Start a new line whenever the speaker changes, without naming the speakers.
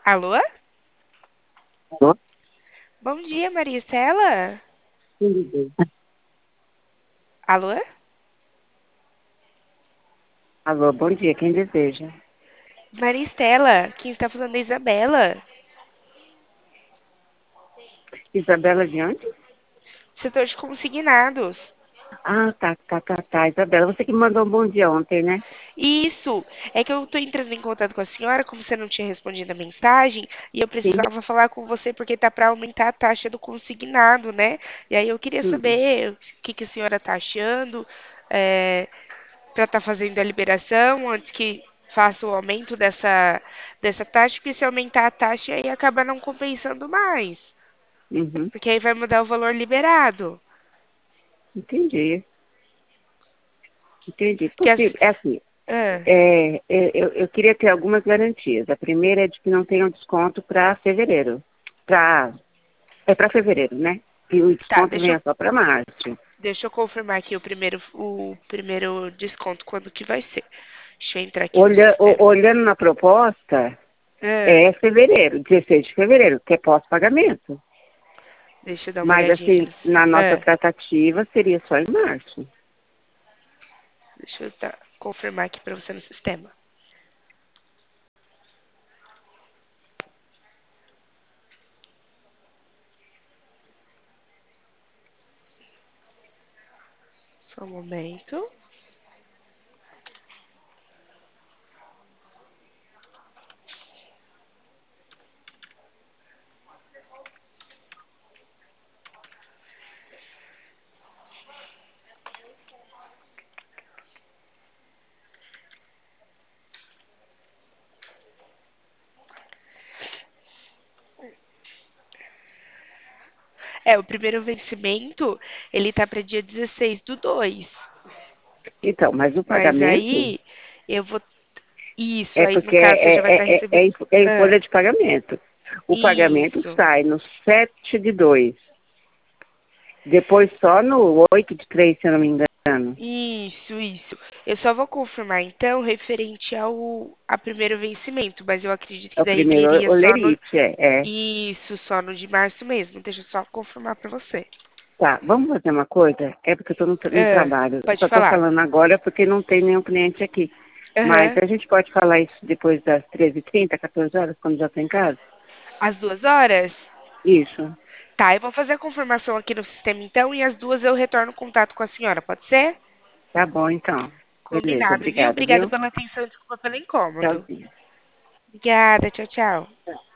Alô?
Alô?
Bom dia, Maricela. Alô?
Alô, bom dia, quem deseja?
Maristela, quem está falando é Isabela.
Isabela de onde?
Setor de consignados.
Ah, tá. Isabela, você que me mandou um bom dia ontem, né?
Isso, é que eu estou entrando em contato com a senhora, como você não tinha respondido a mensagem, e eu
Sim.
precisava falar com você porque tá para aumentar a taxa do consignado, né? E aí eu queria
Hum,
saber o que a senhora está achando, para estar fazendo a liberação antes que faça o aumento dessa taxa, porque se aumentar a taxa aí acaba não compensando mais.
uhum,
Porque aí vai mudar o valor liberado.
entendi, entendi.
Que as...
Porque, é assim,
Ah,
eu queria ter algumas garantias. A primeira é de que não tenha um desconto para fevereiro. Para fevereiro, né? E o
tá,
desconto venha só para março.
deixa eu confirmar aqui o primeiro desconto, quando que vai ser. Deixa eu entrar aqui no sistema.
Olhando na proposta,
Ah,
é fevereiro, 16 de fevereiro, que é pós-pagamento.
deixa eu dar uma
Mas,
olhadinha aqui
assim,
no
na
sistema.
nossa tratativa, seria só em março.
Deixa eu confirmar aqui pra você no sistema. Só um momento. O primeiro vencimento, ele tá para dia 16/2.
Então, mas o
Mas
pagamento
aí, eu vou... Isso,
é
aí no
porque
caso você já vai estar recebendo...
é em
Ah,
folha de pagamento. O pagamento
isso.
sai no 7/2. Depois só no 8/3, se eu não me engano.
Isso. Eu só vou confirmar então referente a primeiro vencimento, mas eu acredito
É
que
o
daí
primeiro
viria só no
olerite, é.
isso, só no de março mesmo. Deixa eu só confirmar para você.
Tá, vamos fazer uma coisa? É porque eu estou no
Ah,
trabalho. Eu
pode
só estou
falar.
falando agora porque não tem nenhum cliente aqui. Mas
Aham.
a gente pode falar isso depois das 13h30, 14 horas, quando já estou em casa?
Às 2 horas?
Isso.
Tá, eu vou fazer a confirmação aqui no sistema então e às 2 eu retorno o contato com a senhora, pode ser?
Tá bom, então. Beleza,
Combinado, viu?
obrigada,
Obrigada
viu?
pela atenção, desculpa pelo incômodo.
Tchauzinho.
Obrigada, tchau, tchau.